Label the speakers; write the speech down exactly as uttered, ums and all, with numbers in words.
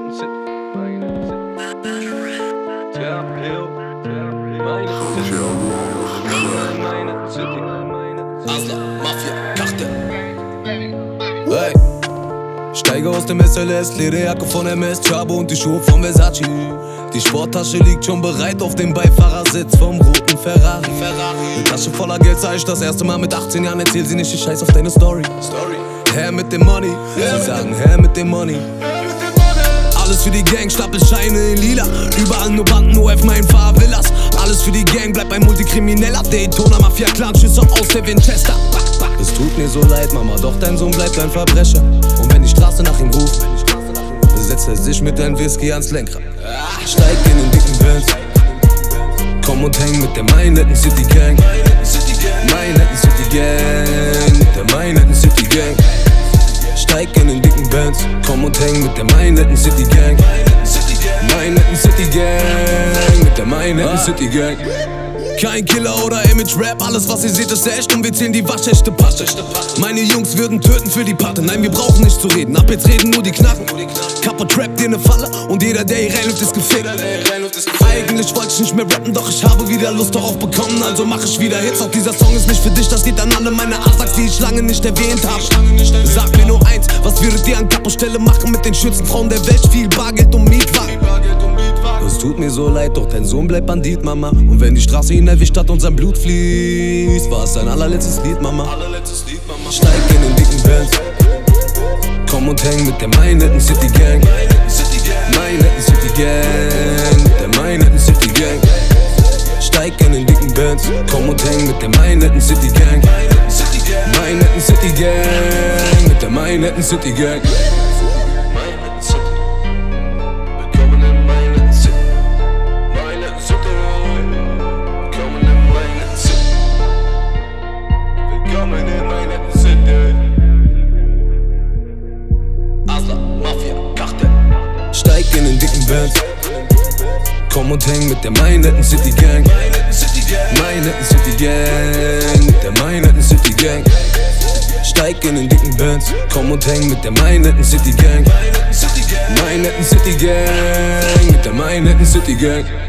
Speaker 1: Manhattan City, Manhattan City. Tap Hill, Manhattan City, Manhattan City,
Speaker 2: Asla, Mafia, Karte.
Speaker 3: Hey. Steige aus dem S L S, Lederjacke von M S, Chabo und die Schuhe von Versace. Die Sporttasche liegt schon bereit auf dem Beifahrersitz vom roten Ferrari. Eine Tasche voller Geld sah ich das erste Mal mit achtzehn Jahren. Erzähl sie nicht, ich scheiß auf deine Story. Herr mit dem Money, sie sagen Herr mit dem Money. Alles für die Gang, Stapelscheine in lila. Überall nur Banden, O F, mein Fahrvillas. Alles für die Gang, bleib ein Multikrimineller. Daytona, Mafia, Clan, Schüsse aus der Winchester. Es tut mir so leid, Mama, doch dein Sohn bleibt ein Verbrecher. Und wenn die Straße nach ihm ruft, setzt er sich mit deinem Whisky ans Lenkrad. Steig in den dicken Benz, komm und häng mit der Manhattan City Gang. Manhattan City Gang, mit der Manhattan City Gang. Steig in den dicken Benz, komm und häng mit der Manhattan City Gang. Manhattan City Gang, mit der Manhattan City Gang. Kein Killer oder Image-Rap, alles was ihr seht ist echt und wir zählen die waschechte Patte. Meine Jungs würden töten für die Patte, nein wir brauchen nicht zu reden, ab jetzt reden nur die Knacken. Kappa trappt dir ne Falle und jeder der hier reinläuft ist gefickt. Eigentlich wollte ich nicht mehr rappen, doch ich habe wieder Lust darauf bekommen, also mach ich wieder Hits. Auch dieser Song ist nicht für dich, das geht an alle meine Asaks, die ich lange nicht erwähnt hab. Sag mir nur eins, was würdet ihr an Kappa-Stelle machen mit den schönsten Frauen der Welt? Viel Bargeld und Mietwagen. Es tut mir so leid, doch dein Sohn bleibt Bandit, Mama. Und wenn die Straße ihn erwischt hat und sein Blut fließt, war es sein allerletztes Lied, Mama. Steig in den dicken Benz, komm und häng mit der Manhattan City Gang. Manhattan City Gang, mit der Manhattan City Gang. Steig in den dicken Benz, komm und häng mit der Manhattan City Gang. Manhattan City Gang, mit der Manhattan City Gang. Steig in den dicken Benz, komm und häng mit der Manhattan City Gang. Manhattan City Gang, mit der Manhattan City Gang. Steig in den dicken Benz, komm und häng mit der Manhattan City Gang. Manhattan City Gang, mit der Manhattan City Gang.